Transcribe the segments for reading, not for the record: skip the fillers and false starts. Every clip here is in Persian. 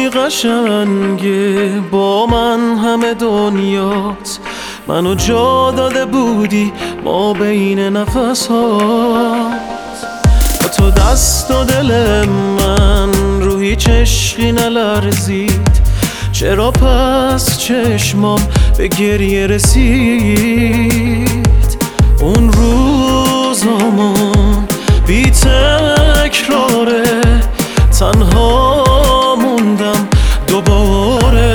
قشنگه، با من همه دنیات منو جا داده بودی ما بین نفسات. با تو دست و دل من رو هیچ عشقی نلرزید، چرا پس چشمام به گریه رسید؟ اون روزامون بی تکراره، تنها موندم دوباره.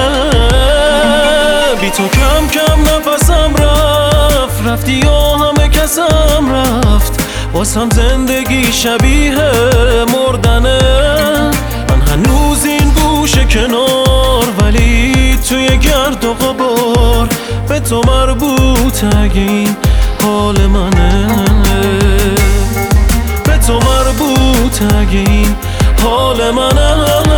بی تو کم کم نفسم رفت، رفتی و همه کسم رفت، واسم زندگی شبیه مردنه. من هنوز این گوشه کنار، ولی توی گرد و غبار به تو مربوط اگه این حال منه، به تو مربوط اگه این حال منه.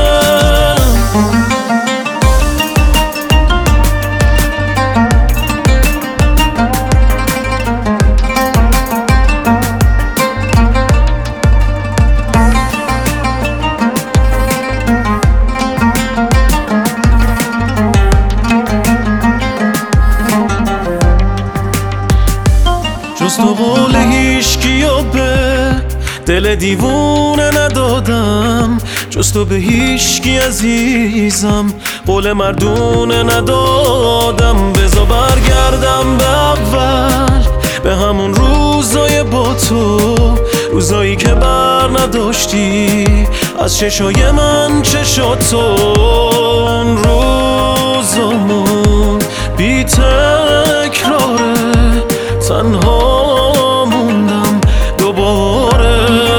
جز تو قول هیچکیو به دل دیوونه ندادم، جز تو به هیچکی عزیزم قول مردونه ندادم. بذار برگردم به اول، به همون روزای با تو، روزایی که بر نداشتی از چشای من چشاتو. اون روزامون بی تکراره، تنها موندم دوباره.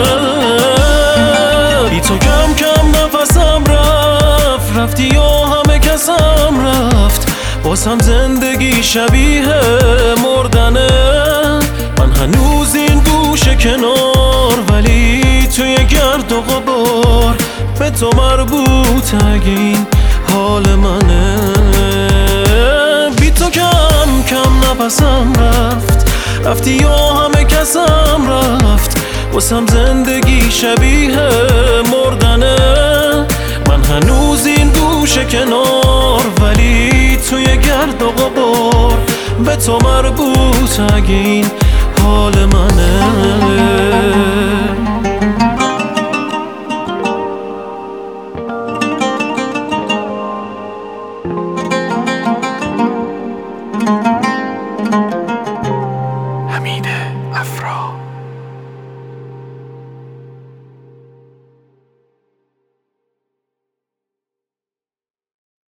بی تو کم کم نفسم رفت، رفتی و همه کسم رفت، واسم زندگی شبیه مردنه. من هنوز این گوشه کنار، ولی توی گرد و غبار به تو مربوط اگه این حال منه. بی تو کم کم نفسم رفت، رفتی و همه کسم رفت، واسم زندگی شبیه مردنه. من هنوز این گوشه کنار، ولی توی گرد و غبار به تو مربوط اگه این حال منه. حمید افرا.